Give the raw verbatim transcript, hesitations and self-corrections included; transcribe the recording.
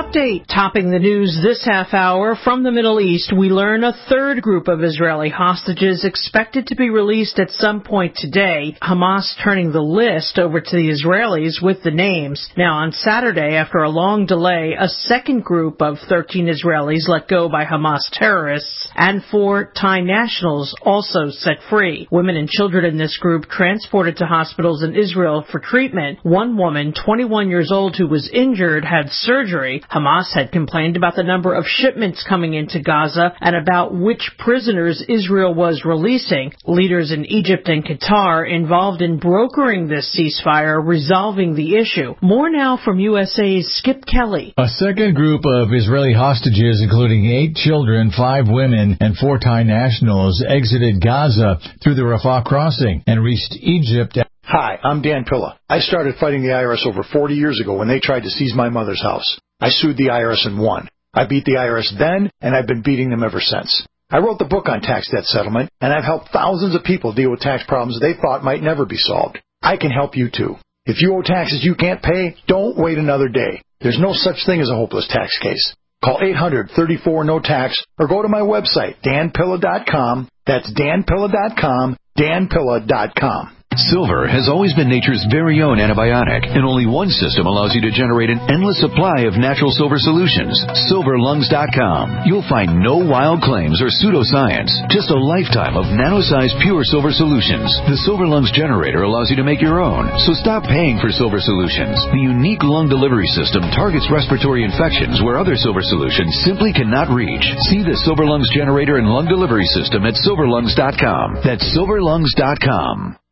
update. Topping the news this half hour from the Middle East, we learn a third group of Israeli hostages expected to be released at some point today. Hamas turning the list over to the Israelis with the names. Now, on Saturday, after a long delay, a second group of thirteen Israelis let go by Hamas terrorists and four Thai nationals also set free. Women and children in this group transported to hospitals in Israel for treatment. One woman, twenty-one years old, who was injured, had surgery. Hamas had complained about the number of shipments coming into Gaza and about which prisoners Israel was releasing. Leaders in Egypt and Qatar involved in brokering this ceasefire, resolving the issue. More now from U S A's Skip Kelly. A second group of Israeli hostages, including eight children, five women, and four Thai nationals, exited Gaza through the Rafah crossing and reached Egypt. Hi, I'm Dan Pilla. I started fighting the I R S over forty years ago when they tried to seize my mother's house. I sued the I R S and won. I beat the I R S then, and I've been beating them ever since. I wrote the book on tax debt settlement, and I've helped thousands of people deal with tax problems they thought might never be solved. I can help you too. If you owe taxes you can't pay, don't wait another day. There's no such thing as a hopeless tax case. Call eight hundred, thirty-four, no tax or go to my website, dan pilla dot com. That's dan pilla dot com, dan pilla dot com. Silver has always been nature's very own antibiotic, and only one system allows you to generate an endless supply of natural silver solutions. silver lungs dot com. You'll find no wild claims or pseudoscience, just a lifetime of nano-sized pure silver solutions. The Silver Lungs generator allows you to make your own, so stop paying for silver solutions. The unique lung delivery system targets respiratory infections where other silver solutions simply cannot reach. See the Silver Lungs generator and lung delivery system at silver lungs dot com. That's silver lungs dot com.